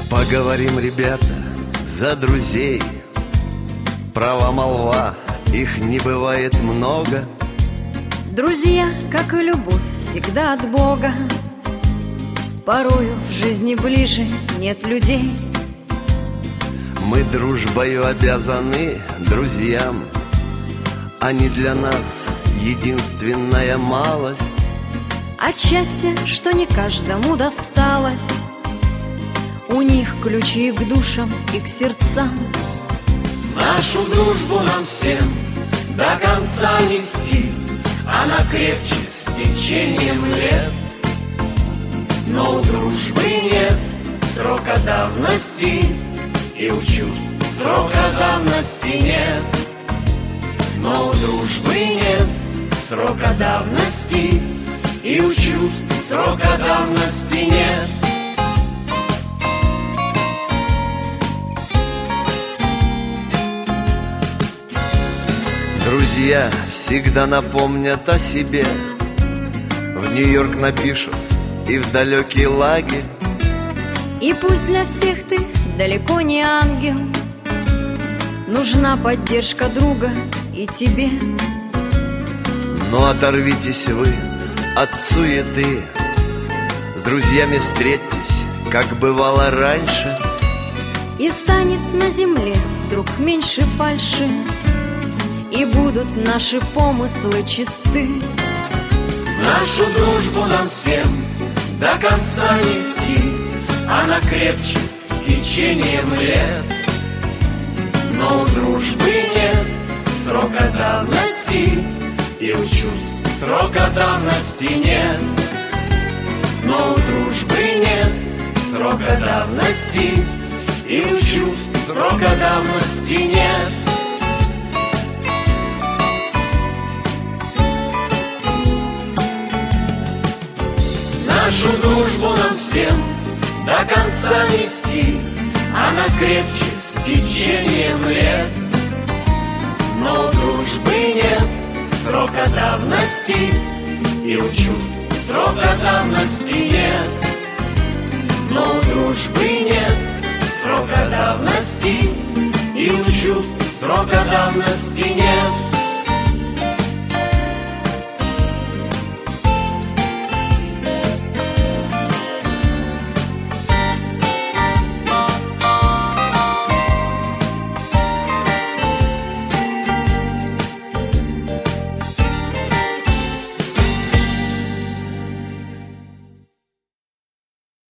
Поговорим, ребята, за друзей. Права молва, их не бывает много. Друзья, как и любовь, всегда от Бога. Порою в жизни ближе нет людей. Мы дружбою обязаны друзьям. Они для нас единственная малость. От счастья, что не каждому досталось. У них ключи к душам и к сердцам. Нашу дружбу нам всем до конца нести. Она крепче с течением лет. Но у дружбы нет срока давности, и у чувств срока давности нет. Но у дружбы нет срока давности, и у чувств срока давности нет. Друзья всегда напомнят о себе. В Нью-Йорк напишут и в далекий лагерь. И пусть для всех ты далеко не ангел, нужна поддержка друга и тебе. Но оторвитесь вы от суеты, с друзьями встретьтесь, как бывало раньше. И станет на земле вдруг меньше фальши, и будут наши помыслы чисты. Нашу дружбу нам всем до конца нести. Она крепче с течением лет. Но у дружбы нет срока давности, и у чувств срока давности нет. Но у дружбы нет срока давности, и у чувств срока давности нет. Нашу дружбу нам всем до конца нести. Она крепче с течением лет. Но у дружбы нет срока давности, и у чувств срока давности нет. Но у дружбы нет срока давности, и у чувств срока давности нет.